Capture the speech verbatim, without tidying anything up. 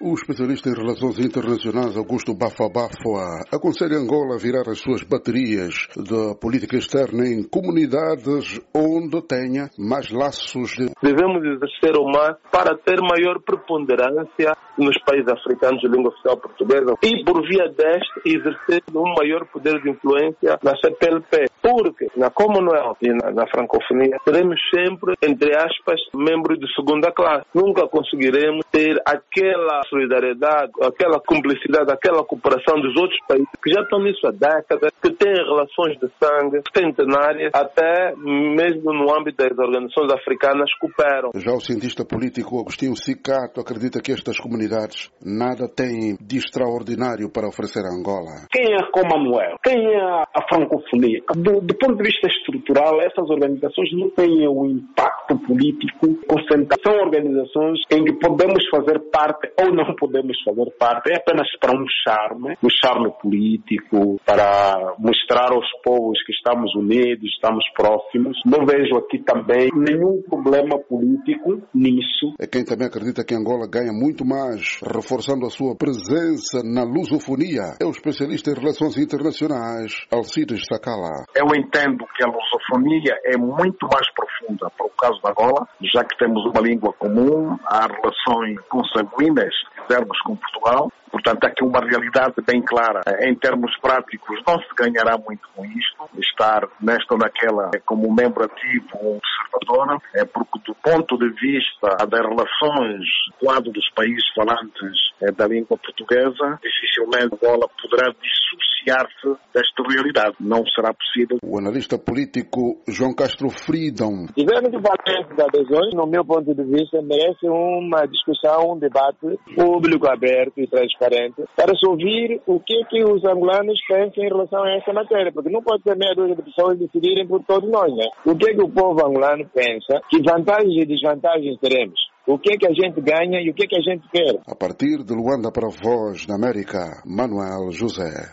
O especialista em relações internacionais Augusto Bafabafua aconselha Angola a virar as suas baterias da política externa em comunidades onde tenha mais laços de... Devemos exercer o mar para ter maior preponderância nos países africanos de língua oficial portuguesa e, por via deste, exercer um maior poder de influência na C P L P. Porque na Commonwealth e na, na francofonia seremos sempre, entre aspas, membros de segunda classe. Nunca conseguiremos ter aquela solidariedade, aquela cumplicidade, aquela cooperação dos outros países que já estão nisso há décadas, que têm relações de sangue centenárias, até mesmo no âmbito das organizações africanas cooperam. Já o cientista político Agostinho Cicato acredita que estas comunidades nada têm de extraordinário para oferecer a Angola. Quem é a Commonwealth? Quem é a francofonia? Do, do ponto de vista estrutural, essas organizações não têm um impacto político concentrado. São organizações em que podemos fazer parte ou não podemos fazer parte. É apenas para um charme, um charme político, para mostrar aos povos que estamos unidos, estamos próximos. Não vejo aqui também nenhum problema político nisso. É quem também acredita que Angola ganha muito mais reforçando a sua presença na lusofonia. É o especialista em relações internacionais Alcides Sacala. Eu entendo que a lusofonia é muito mais profunda para o caso da Angola, já que temos uma língua comum, há relações consanguíneas, se quisermos, com Portugal. Portanto, há aqui uma realidade bem clara. Em termos práticos, não se ganhará muito com isto, estar nesta ou naquela como membro ativo ou observador, é porque do ponto de vista das relações do quadro dos países falantes da língua portuguesa, dificilmente Angola poderá dissociar-se desta realidade. Não será possível. O analista político João Castro Freedom. Exame de valência da adesões, no meu ponto de vista, merece uma discussão, um debate público, aberto e transparente, para se ouvir o que, que os angolanos pensam em relação a essa matéria, porque não pode ser meia dúzia de pessoas decidirem por todos nós, né? O que, que o povo angolano pensa, que vantagens e desvantagens teremos, o que, que a gente ganha e o que, que a gente quer. A partir de Luanda para a Voz da América, Manuel José.